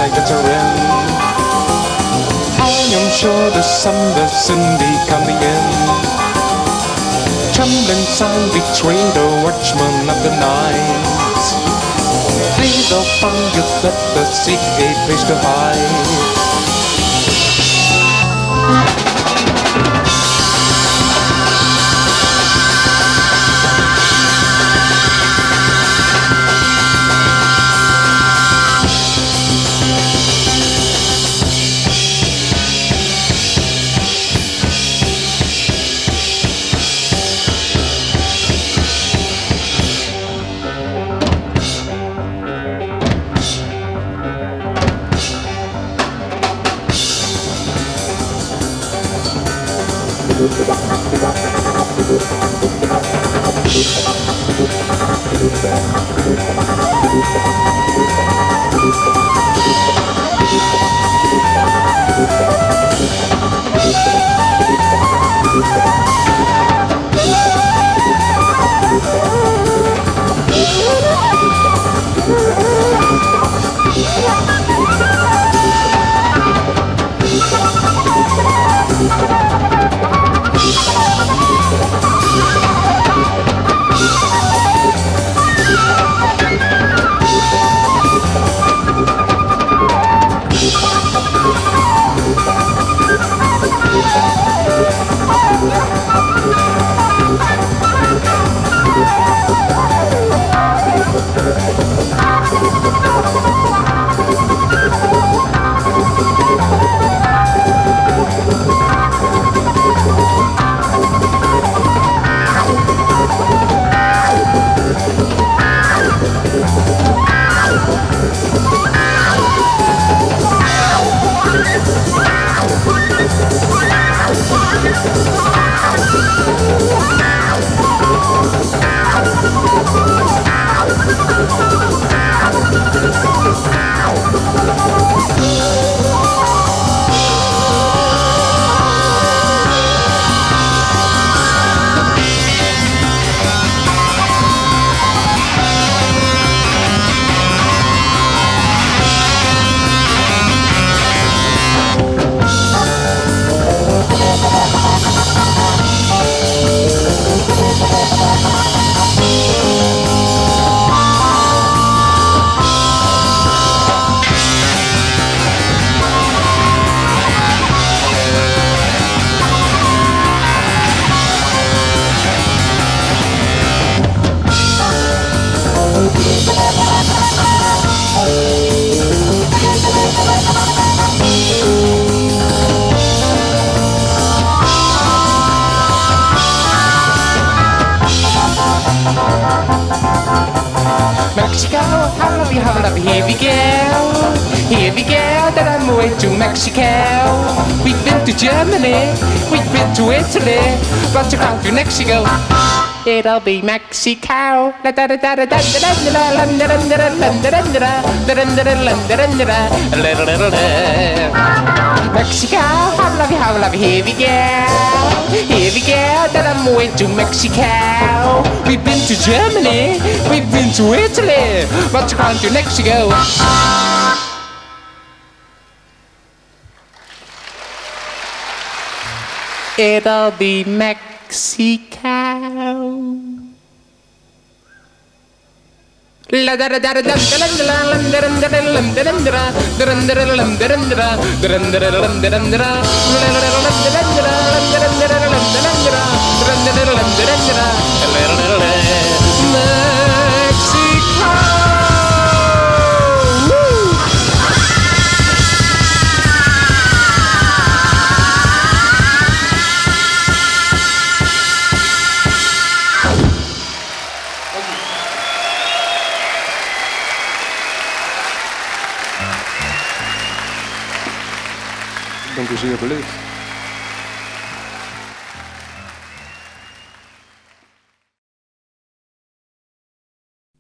like a terrain. I am sure the sun will soon be coming in. Trembling sound between the watchmen of the night. Please don't find you that the seek a place to hide. Mexico, how love, here we go, that I'm away to Mexico. We've been to Germany, we've been to Italy, but to come to Mexico, it'll be Mexico. Mexico, how love, here we go, that I'm away to Mexico. We've been to Germany, we've been to Italy, but to come to Mexico, it'll be Mexico. Dank u zeer beleefd.